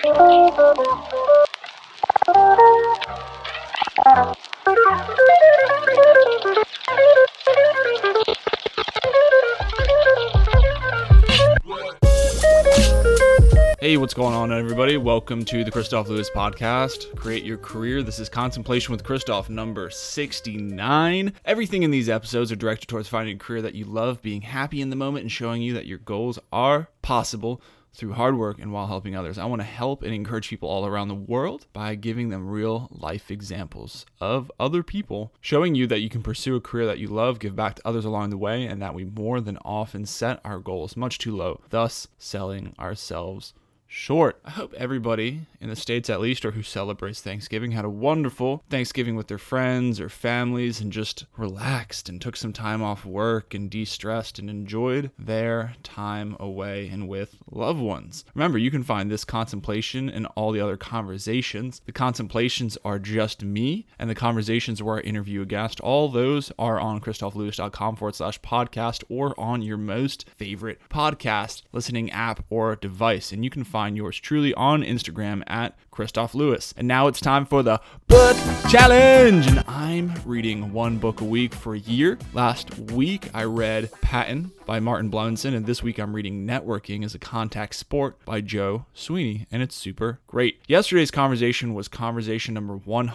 Hey, what's going on, everybody? Welcome to the Christoph Lewis Podcast, Create Your Career. This is Contemplation with Christoph number 69. Everything in these episodes are directed towards finding a career that you love, being happy in the moment, and showing you that your goals are possible through hard work and while helping others. I want to help and encourage people all around the world by giving them real life examples of other people, showing you that you can pursue a career that you love, give back to others along the way, and that we more than often set our goals much too low, thus selling ourselves short. I hope everybody in the States, at least, or who celebrates Thanksgiving, had a wonderful Thanksgiving with their friends or families and just relaxed and took some time off work and de-stressed and enjoyed their time away and with loved ones. Remember, you can find this contemplation and all the other conversations. The contemplations are just me, and the conversations where I interview a guest. All those are on christophlewis.com/podcast or on your most favorite podcast listening app or device. And you can find yours truly on Instagram at Christoph Lewis. And now it's time for the book challenge. And I'm reading one book a week for a year. Last week I read Patton by Martin Blunson, and this week I'm reading Networking as a Contact Sport by Joe Sweeney, and it's super great. Yesterday's conversation was conversation number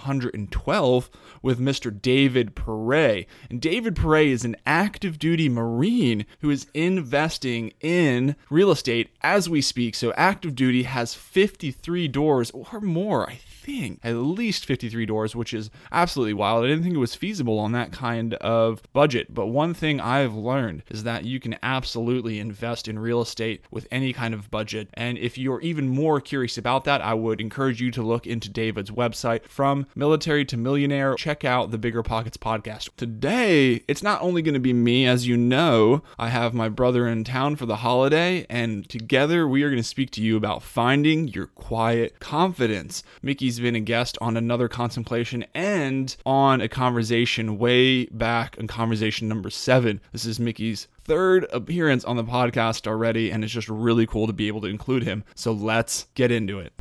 112 with Mr. David Perret. And David Perret is an active duty Marine who is investing in real estate as we speak. So active duty has 53 doors or more, I think, at least 53 doors, which is absolutely wild. I didn't think it was feasible on that kind of budget. But one thing I've learned is that you can absolutely invest in real estate with any kind of budget. And if you're even more curious about that, I would encourage you to look into David's website, From Military to Millionaire. Check out the Bigger Pockets podcast. Today, it's not only going to be me. As you know, I have my brother in town for the holiday, and together we are going to speak to you about finding your quiet confidence. Mickey's been a guest on another contemplation and on a conversation way back in conversation number 7. This is Mickey's third appearance on the podcast already, and it's just really cool to be able to include him. So let's get into it.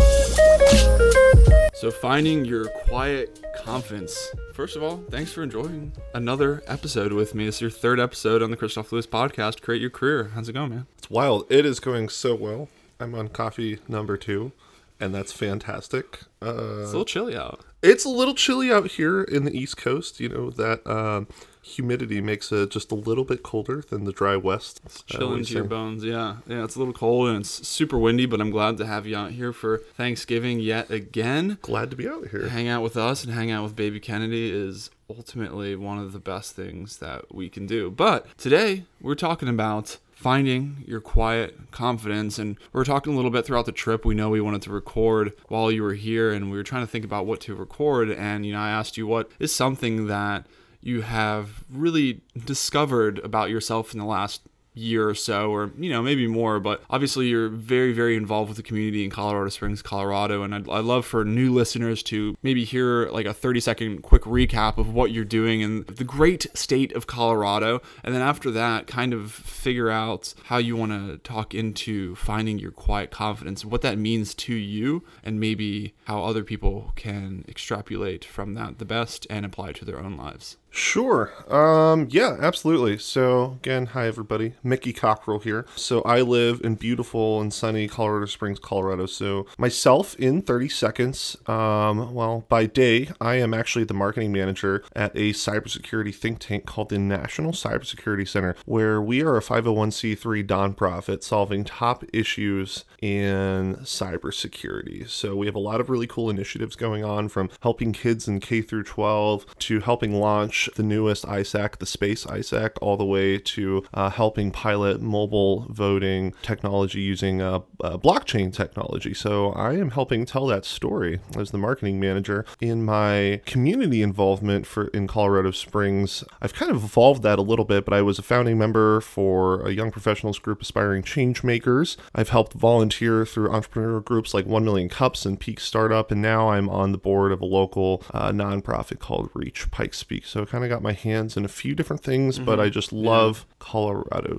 So finding your quiet confidence. First of all, thanks for enjoying another episode with me. It's your third episode on the Christoph Lewis Podcast, Create Your Career. How's it going, man? It's wild. It is going so well. I'm on coffee number 2, and that's fantastic. It's a little chilly out. It's a little chilly out here in the East Coast. You know, that humidity makes it just a little bit colder than the dry West. It's chilling into your bones, yeah. Yeah, it's a little cold and it's super windy, but I'm glad to have you out here for Thanksgiving yet again. Glad to be out here. Hang out with us and hang out with baby Kennedy is ultimately one of the best things that we can do. But today, we're talking about finding your quiet confidence, and we were talking a little bit throughout the trip. We know we wanted to record while you were here, and we were trying to think about what to record, and I asked you what is something that you have really discovered about yourself in the last year or so, or maybe more, but obviously you're very, very involved with the community in Colorado Springs, Colorado, and I'd love for new listeners to maybe hear like a 30-second quick recap of what you're doing in the great state of Colorado, and then after that kind of figure out how you want to talk into finding your quiet confidence, what that means to you, and maybe how other people can extrapolate from that the best and apply it to their own lives. Sure. Yeah, absolutely. So again, hi everybody. Mickey Cockrell here. So I live in beautiful and sunny Colorado Springs, Colorado. So myself in 30 seconds, well, by day, I am actually the marketing manager at a cybersecurity think tank called the National Cybersecurity Center, where we are a 501c3 nonprofit solving top issues in cybersecurity. So we have a lot of really cool initiatives going on, from helping kids in K through 12 to helping launch the newest ISAC, the Space ISAC, all the way to helping pilot mobile voting technology using blockchain technology. So I am helping tell that story as the marketing manager. In my community involvement in Colorado Springs, I've kind of evolved that a little bit, but I was a founding member for a young professionals group, Aspiring Change Makers. I've helped volunteer through entrepreneurial groups like 1 Million Cups and Peak Startup, and now I'm on the board of a local nonprofit called Reach Pike Speak. So kind of got my hands in a few different things, but I just love Colorado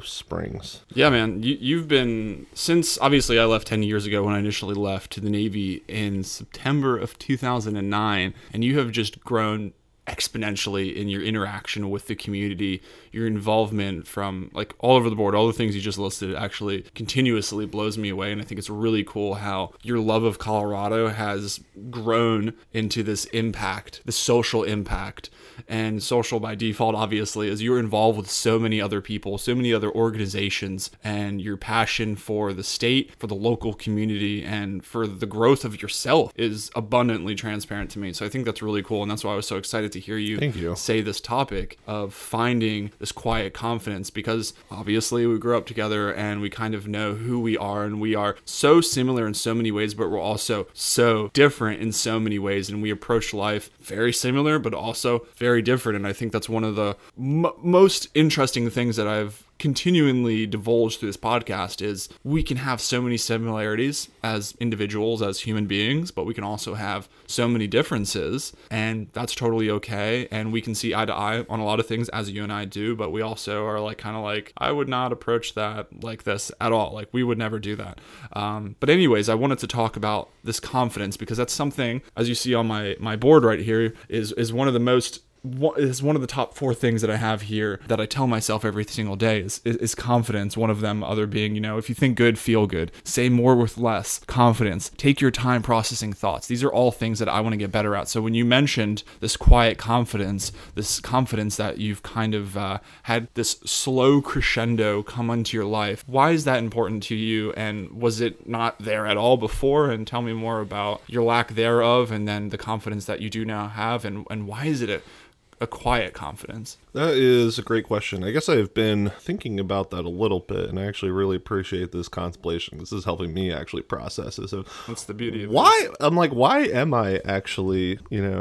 Springs. Yeah, man. You've been, since obviously I left 10 years ago when I initially left to the Navy in September of 2009, and you have just grown exponentially in your interaction with the community. Your involvement from like all over the board, all the things you just listed actually continuously blows me away. And I think it's really cool how your love of Colorado has grown into this impact, the social impact. And social by default, obviously, is you're involved with so many other people, so many other organizations, and your passion for the state, for the local community, and for the growth of yourself is abundantly transparent to me. So I think that's really cool. And that's why I was so excited to hear you say this topic of finding this quiet confidence, because obviously we grew up together and we kind of know who we are, and we are so similar in so many ways, but we're also so different in so many ways. And we approach life very similar, but also very different. And I think that's one of the most interesting things that I've continually divulged through this podcast is we can have so many similarities as individuals, as human beings, but we can also have so many differences, and that's totally okay. And we can see eye to eye on a lot of things, as you and I do, but we also are like kind of like, I would not approach that like this at all. Like we would never do that. But anyways, I wanted to talk about this confidence, because that's something, as you see on my board right here, is one of the most is one of the top 4 things that I have here that I tell myself every single day is confidence. One of them, other being, if you think good, feel good, say more with less, confidence, take your time processing thoughts. These are all things that I want to get better at. So when you mentioned this quiet confidence, this confidence that you've kind of had this slow crescendo come into your life, why is that important to you? And was it not there at all before? And tell me more about your lack thereof, and then the confidence that you do now have, and why is it a quiet confidence? That is a great question. I guess I've been thinking about that a little bit, and I actually really appreciate this contemplation. This is helping me actually process it. So that's the beauty of why this. I'm like, why am I actually,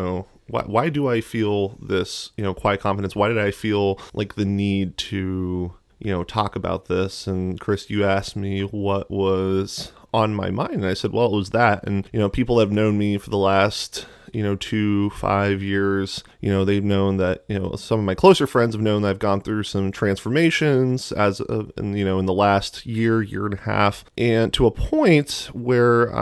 why do I feel this, quiet confidence? Why did I feel like the need to, talk about this? And Chris, you asked me what was on my mind, and I said, well, it was that. And, people have known me for the last 2-5 years, they've known that, some of my closer friends have known that I've gone through some transformations in the last year and a half, and to a point where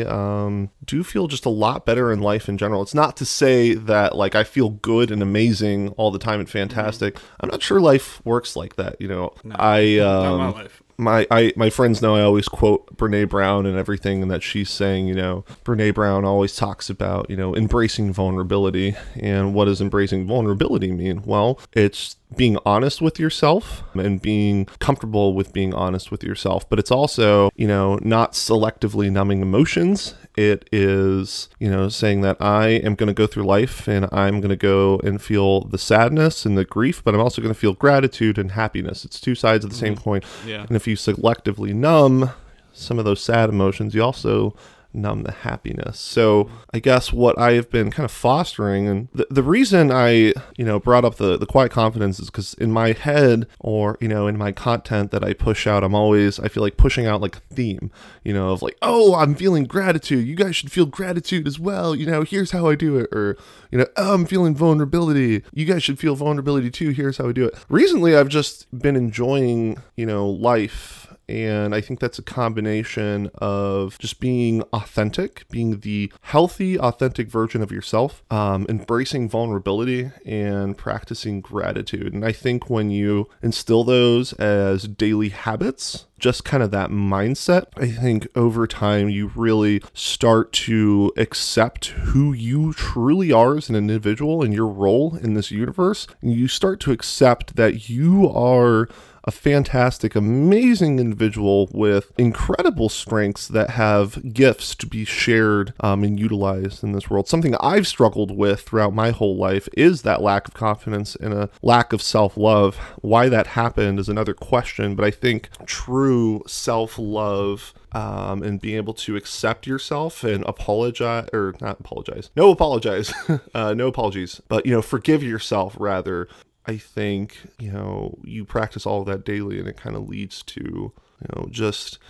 I do feel just a lot better in life in general. It's not to say that like I feel good and amazing all the time and fantastic. I'm not sure life works like that. No, not my life. My friends know I always quote Brene Brown and everything, and that she's saying, Brene Brown always talks about, embracing vulnerability. And what does embracing vulnerability mean? Well, it's being honest with yourself and being comfortable with being honest with yourself. But it's also, not selectively numbing emotions. It is, saying that I am going to go through life and I'm going to go and feel the sadness and the grief, but I'm also going to feel gratitude and happiness. It's 2 sides of the same coin. Yeah. And if you selectively numb some of those sad emotions, you also numb the happiness. So I guess what I have been kind of fostering, and the reason I, brought up the quiet confidence is because in my head, or, in my content that I push out, I feel like pushing out like a theme, of like, oh, I'm feeling gratitude. You guys should feel gratitude as well. Here's how I do it. Or, oh, I'm feeling vulnerability. You guys should feel vulnerability too. Here's how I do it. Recently, I've just been enjoying, life. And I think that's a combination of just being authentic, being the healthy, authentic version of yourself, embracing vulnerability, and practicing gratitude. And I think when you instill those as daily habits, just kind of that mindset, I think over time you really start to accept who you truly are as an individual and your role in this universe. And you start to accept that you are a fantastic, amazing individual with incredible strengths that have gifts to be shared and utilized in this world. Something I've struggled with throughout my whole life is that lack of confidence and a lack of self-love. Why that happened is another question, but I think true self-love and being able to accept yourself and no apologies, but, forgive yourself rather. I think, you practice all of that daily, and it kind of leads to, just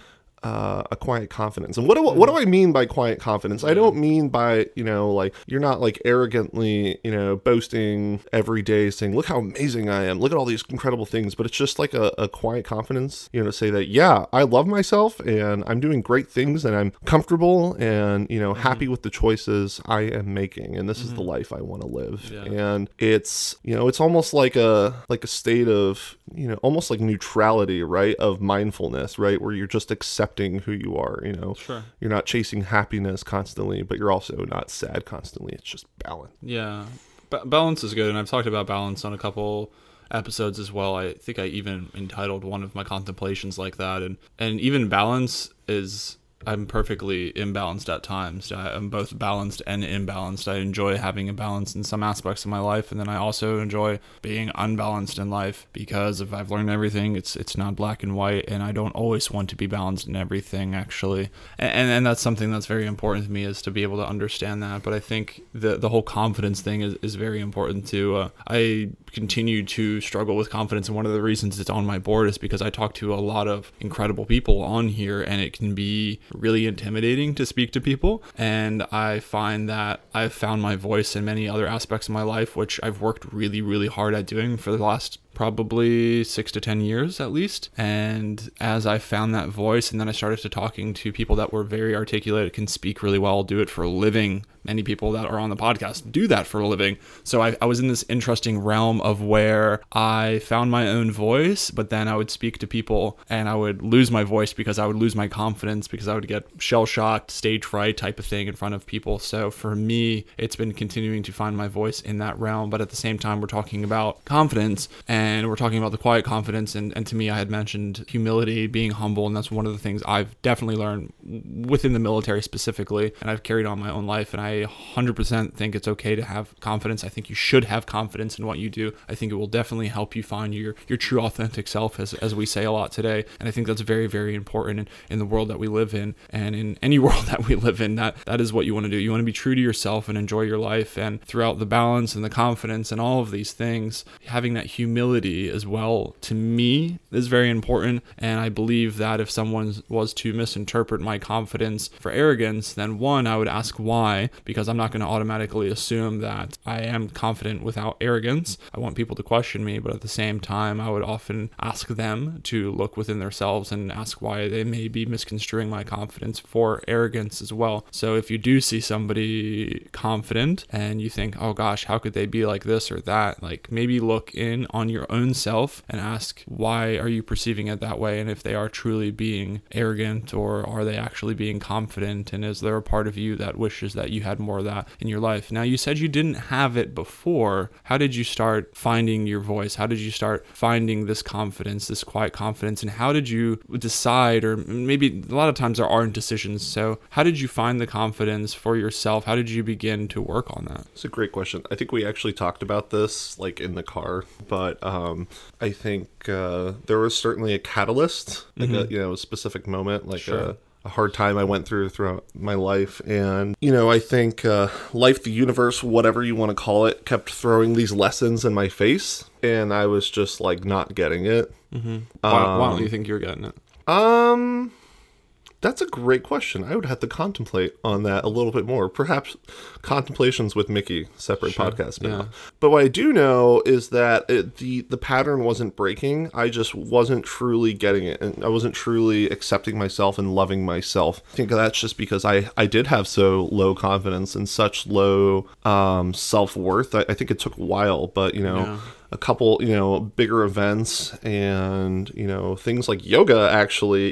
a quiet confidence. And what do I mean by quiet confidence? I don't mean by, like, you're not like arrogantly, boasting every day saying, look how amazing I am, look at all these incredible things. But it's just like a quiet confidence, to say that, yeah, I love myself and I'm doing great things and I'm comfortable and, happy with the choices I am making. And this is the life I want to live. Yeah. And it's, it's almost like a state of, almost like neutrality, right? Of mindfulness, right? Where you're just accepting who you are, Sure. You're not chasing happiness constantly, but you're also not sad constantly. It's just balance. Yeah. Balance is good. And I've talked about balance on a couple episodes as well. I think I even entitled one of my contemplations like that. And even balance is, I'm perfectly imbalanced at times. I'm both balanced and imbalanced. I enjoy having a balance in some aspects of my life, and then I also enjoy being unbalanced in life, because if I've learned everything, it's not black and white, and I don't always want to be balanced in everything, actually. And that's something that's very important to me, is to be able to understand that. But I think the whole confidence thing is very important too. I continue to struggle with confidence, and one of the reasons it's on my board is because I talk to a lot of incredible people on here, and it can be really intimidating to speak to people. And I find that I've found my voice in many other aspects of my life, which I've worked really, really hard at doing for the last probably 6 to 10 years at least. And as I found that voice, and then I started to talking to people that were very articulate, can speak really well, do it for a living. Many people that are on the podcast do that for a living. So I was in this interesting realm of where I found my own voice, but then I would speak to people and I would lose my voice because I would lose my confidence, because I would get shell-shocked, stage fright type of thing in front of people. So for me, it's been continuing to find my voice in that realm. But at the same time, we're talking about confidence, and we're talking about the quiet confidence. And to me, I had mentioned humility, being humble. And that's one of the things I've definitely learned within the military specifically. And I've carried on my own life. And I 100% think it's okay to have confidence. I think you should have confidence in what you do. I think it will definitely help you find your true authentic self, as we say a lot today. And I think that's very, very important in the world that we live in, and in any world that we live in. That is what you want to do. You want to be true to yourself and enjoy your life. And throughout the balance and the confidence and all of these things, having that humility as well, to me, is very important. And I believe that if someone was to misinterpret my confidence for arrogance, then one, I would ask why, because I'm not going to automatically assume that I am confident without arrogance. I want people to question me, but at the same time, I would often ask them to look within themselves and ask why they may be misconstruing my confidence for arrogance as well. So if you do see somebody confident and you think, oh gosh, how could they be like this or that? Like, maybe look in on your own self and ask, why are you perceiving it that way? And if they are truly being arrogant, or are they actually being confident? And is there a part of you that wishes that you had more of that in your life? Now, you said you didn't have it before. How did you start finding your voice? How did you start finding this confidence, this quiet confidence? And how did you decide, or maybe a lot of times there aren't decisions. So how did you find the confidence for yourself? How did you begin to work on that? It's a great question. I think we actually talked about this like in the car, but I think there was certainly a catalyst, like a specific moment, like Sure. a hard time I went throughout my life. And, I think life, the universe, whatever you want to call it, kept throwing these lessons in my face. And I was just like not getting it. Why don't you think you're getting it? That's a great question. I would have to contemplate on that a little bit more. Perhaps Contemplations with Mickey, separate podcast now. Yeah. But what I do know is that the pattern wasn't breaking. I just wasn't truly getting it. And I wasn't truly accepting myself and loving myself. I think that's just because I did have so low confidence and such low self-worth. I think it took a while, but, a couple, bigger events and, things like yoga, actually,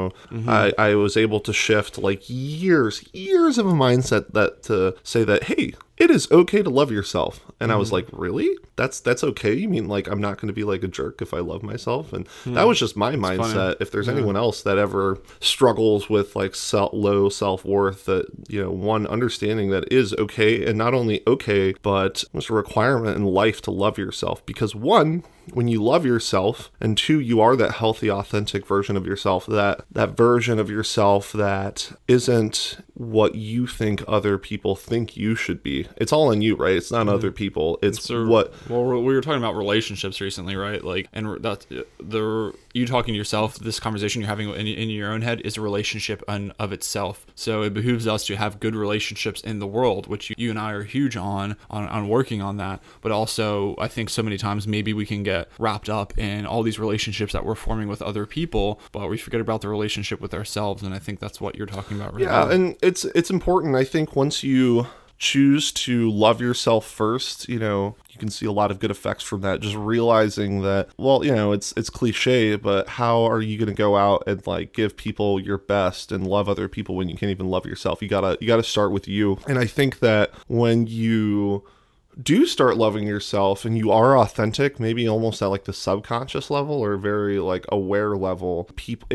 I was able to shift like years of a mindset that to say that, hey, it is okay to love yourself. And I was like, really? That's okay? You mean like I'm not going to be like a jerk if I love myself? And that was just my mindset. Funny. If there's anyone else that ever struggles with like low self-worth, that, one, understanding that it is okay, and not only okay, but it's a requirement in life to love yourself. Because one, when you love yourself, and 2, you are that healthy, authentic version of yourself, that version of yourself that isn't what you think other people think you should be. It's all in you, right? It's not other people. Well, we were talking about relationships recently, right? Like, and that's you talking to yourself, this conversation you're having in your own head is a relationship of itself. So it behooves us to have good relationships in the world, which you and I are huge on working on that. But also, I think so many times maybe we can get wrapped up in all these relationships that we're forming with other people, but we forget about the relationship with ourselves. And I think that's what you're talking about right now. Yeah, and it's important. I think once you choose to love yourself first, you can see a lot of good effects from that. Just realizing that, well, it's cliche, but how are you going to go out and like give people your best and love other people when you can't even love yourself? You gotta start with you. And I think that when you do start loving yourself and you are authentic, maybe almost at like the subconscious level or very like aware level,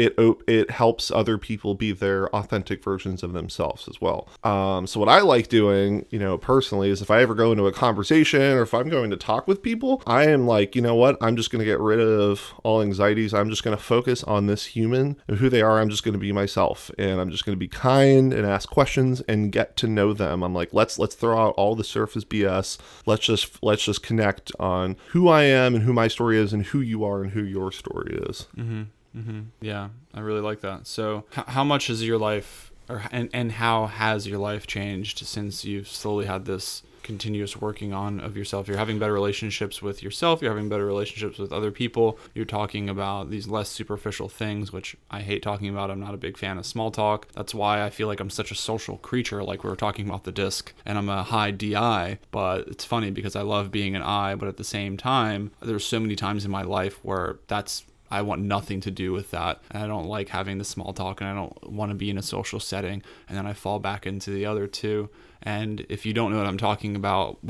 it helps other people be their authentic versions of themselves as well. So what I like doing, personally, is if I ever go into a conversation or if I'm going to talk with people, I am like, you know what, I'm just going to get rid of all anxieties. I'm just going to focus on this human and who they are. I'm just going to be myself, and I'm just going to be kind and ask questions and get to know them. I'm like, let's throw out all the surface BS. Let's just connect on who I am and who my story is and who you are and who your story is. Yeah, I really like that. So how much is your life and how has your life changed since you've slowly had this continuous working on of yourself? You're having better relationships with yourself, you're having better relationships with other people, you're talking about these less superficial things, which I hate talking about. I'm not a big fan of small talk. That's why I feel like I'm such a social creature, like we were talking about the disc, and I'm a high DI. But it's funny because I love being an I, but at the same time, there's so many times in my life where I want nothing to do with that. And I don't like having the small talk, and I don't want to be in a social setting. And then I fall back into the other two. And if you don't know what I'm talking about,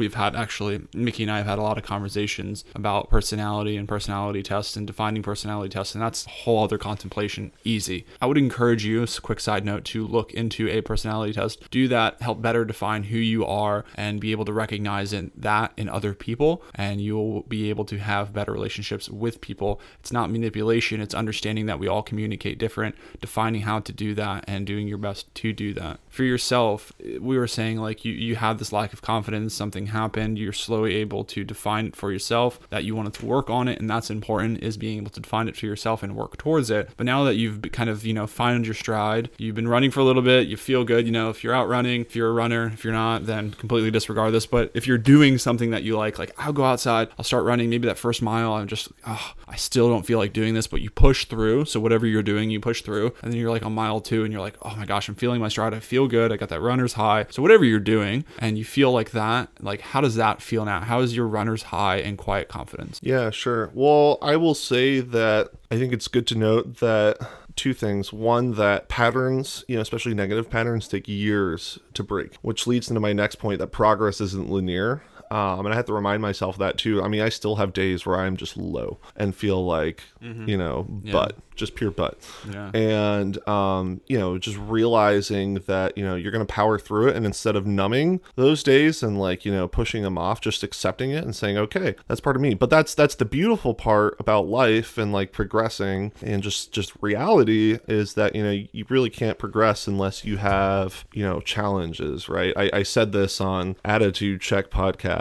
Mickey and I have had a lot of conversations about personality and personality tests and defining personality tests, and that's a whole other contemplation. Easy. I would encourage you, as a quick side note, to look into a personality test. Do that, help better define who you are and be able to recognize that in other people, and you'll be able to have better relationships with people. It's not manipulation, it's understanding that we all communicate different, defining how to do that, and doing your best to do that. For yourself, we were saying, like, you have this lack of confidence, something happened, you're slowly able to define it for yourself, that you wanted to work on it, and that's important, is being able to define it for yourself and work towards it. But now that you've kind of, found your stride, you've been running for a little bit, you feel good, if you're out running, if you're a runner, if you're not, then completely disregard this. But if you're doing something that you like I'll go outside, I'll start running, maybe that first mile, I still don't feel like doing this, but you push through. So whatever you're doing, you push through, and then you're like on mile 2 and you're like, oh my gosh, I'm feeling my stride, I feel good, I got that runner's high. So whatever you're doing and you feel like that, like, how does that feel now? How is your runner's high and quiet confidence? Yeah, sure. Well, I will say that I think it's good to note that 2 things. One, that patterns, especially negative patterns, take years to break, which leads into my next point, that progress isn't linear. And I have to remind myself that too. I mean, I still have days where I'm just low and feel like, butt, just pure butt. Yeah. And, just realizing that, you're going to power through it. And instead of numbing those days and pushing them off, just accepting it and saying, okay, that's part of me. But that's the beautiful part about life and progressing and just reality is that, you really can't progress unless you have, challenges, right? I said this on Attitude Check podcast,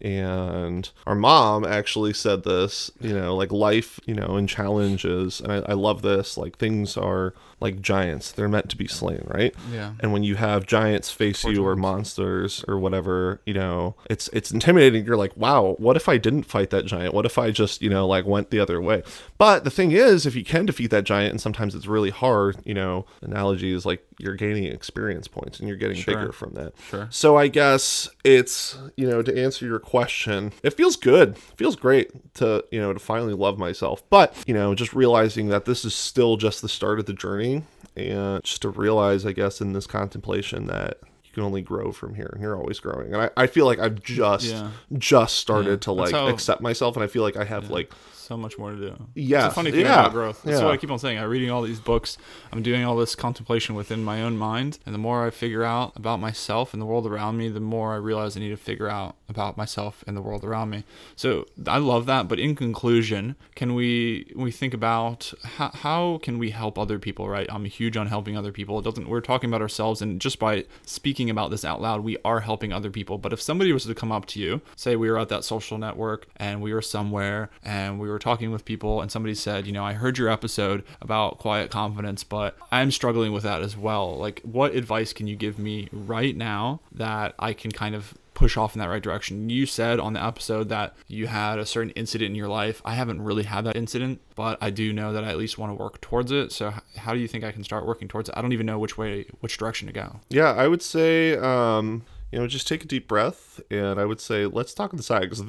and our mom actually said this, life, and challenges. And I love this, things are like giants, they're meant to be slain, right? Yeah. And when you have giants face you or monsters or whatever, it's intimidating. You're like, wow, what if I didn't fight that giant? What if I just, went the other way? But the thing is, if you can defeat that giant, and sometimes it's really hard, analogy is like you're gaining experience points and you're getting bigger from that. Sure. So I guess it's, to answer your question, it feels good. It feels great to finally love myself. But, just realizing that this is still just the start of the journey, and just to realize, I guess, in this contemplation that you can only grow from here, and you're always growing. And I feel like I've just started to accept myself, and I feel like I have so much more to do. Yeah. It's a funny thing about growth. That's what I keep on saying. I'm reading all these books. I'm doing all this contemplation within my own mind. And the more I figure out about myself and the world around me, the more I realize I need to figure out about myself and the world around me. So I love that. But in conclusion, can we think about how can we help other people, right? I'm huge on helping other people. We're talking about ourselves, and just by speaking about this out loud, we are helping other people. But if somebody was to come up to you, say we were at that social network and we were somewhere and we were talking with people and somebody said, I heard your episode about quiet confidence, but I'm struggling with that as well. Like, what advice can you give me right now that I can kind of push off in that right direction? You said on the episode that you had a certain incident in your life. I haven't really had that incident, but I do know that I at least want to work towards it. So how do you think I can start working towards it? I don't even know which direction to go. Yeah, I would say, just take a deep breath, and I would say, let's talk on the side. Because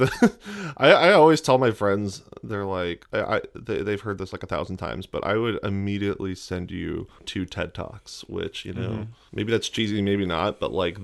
I always tell my friends, they're like, they've heard this like 1,000 times, but I would immediately send you to TED Talks, which, maybe that's cheesy, maybe not, but like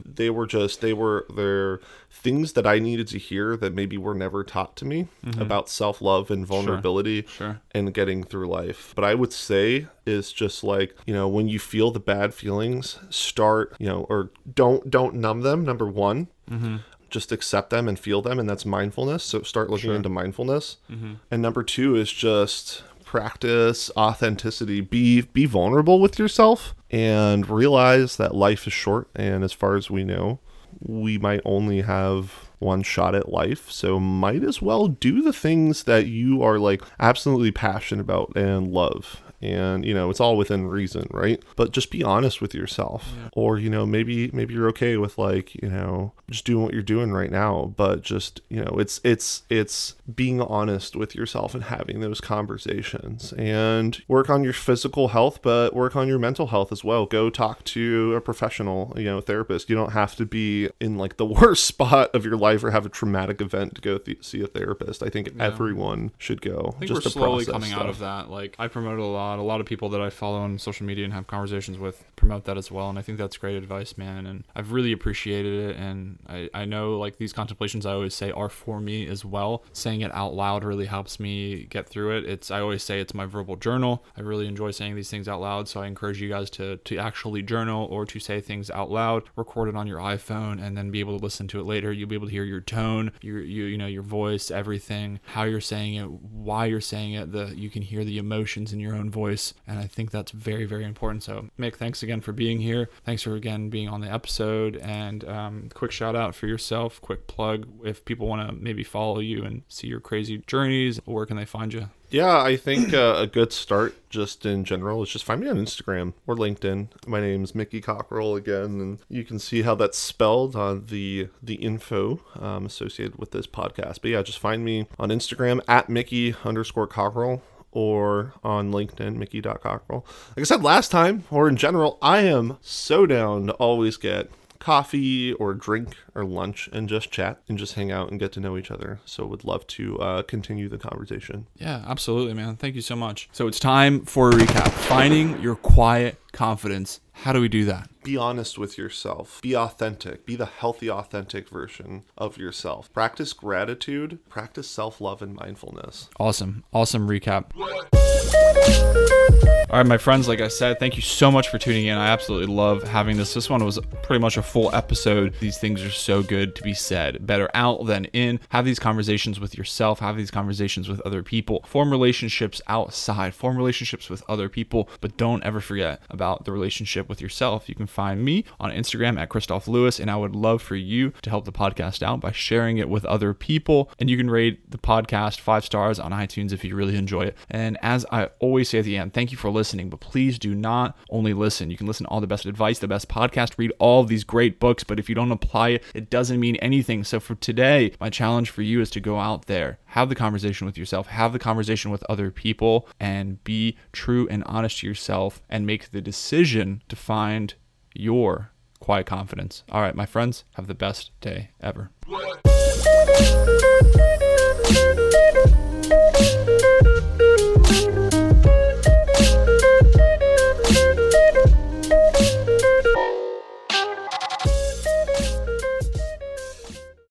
they're things that I needed to hear that maybe were never taught to me about self-love and vulnerability and getting through life. But I would say is just like, when you feel the bad feelings, start, or don't numb them. Number one, just accept them and feel them. And that's mindfulness. So start looking into mindfulness. And number two is just practice authenticity. Be vulnerable with yourself and realize that life is short. And as far as we know, we might only have one shot at life, so might as well do the things that you are like absolutely passionate about and love. And, it's all within reason, right? But just be honest with yourself. Yeah. Or, maybe you're okay with like, just doing what you're doing right now. But just, it's being honest with yourself and having those conversations. And work on your physical health, but work on your mental health as well. Go talk to a professional, therapist. You don't have to be in like the worst spot of your life or have a traumatic event to go see a therapist. I think everyone should go. I think we're slowly coming out of that. Like, I promote a lot. A lot of people that I follow on social media and have conversations with promote that as well. And I think that's great advice, man. And I've really appreciated it. And I know like these contemplations I always say are for me as well. Saying it out loud really helps me get through it. I always say it's my verbal journal. I really enjoy saying these things out loud. So I encourage you guys to actually journal or to say things out loud, record it on your iPhone, and then be able to listen to it later. You'll be able to hear your tone, your voice, everything, how you're saying it, why you're saying it. You can hear the emotions in your own voice. And I think that's very, very important. So Mick, thanks again for being here. Thanks for again being on the episode. And quick shout out for yourself, quick plug. If people want to maybe follow you and see your crazy journeys, where can they find you? Yeah, I think a good start just in general is just find me on Instagram or LinkedIn. My name's Mickey Cockrell again, and you can see how that's spelled on the info associated with this podcast. But yeah, just find me on Instagram at Mickey_Cockrell. Or on LinkedIn, Mickey.Cockrell. Like I said last time, or in general, I am so down to always get coffee or drink or lunch and just chat and just hang out and get to know each other. So would love to continue the conversation. Yeah, absolutely, man. Thank you so much. So it's time for a recap. Finding your quiet confidence. How do we do that? Be honest with yourself. Be authentic. Be the healthy, authentic version of yourself. Practice gratitude. Practice self-love and mindfulness. Awesome recap. All right, my friends, like I said, thank you so much for tuning in. I absolutely love having this. This one was pretty much a full episode. These things are so good to be said. Better out than in. Have these conversations with yourself. Have these conversations with other people. Form relationships outside. Form relationships with other people. But don't ever forget about the relationship with yourself. You can find me on Instagram at Christoph Lewis, and I would love for you to help the podcast out by sharing it with other people. And you can rate the podcast 5 stars on iTunes if you really enjoy it. And as I always say at the end, thank you for listening, but please do not only listen. You can listen to all the best advice, the best podcast, read all of these great books, but if you don't apply it, it doesn't mean anything. So for today, my challenge for you is to go out there, have the conversation with yourself, have the conversation with other people, and be true and honest to yourself and make the decision to find your quiet confidence. All right, my friends, have the best day ever.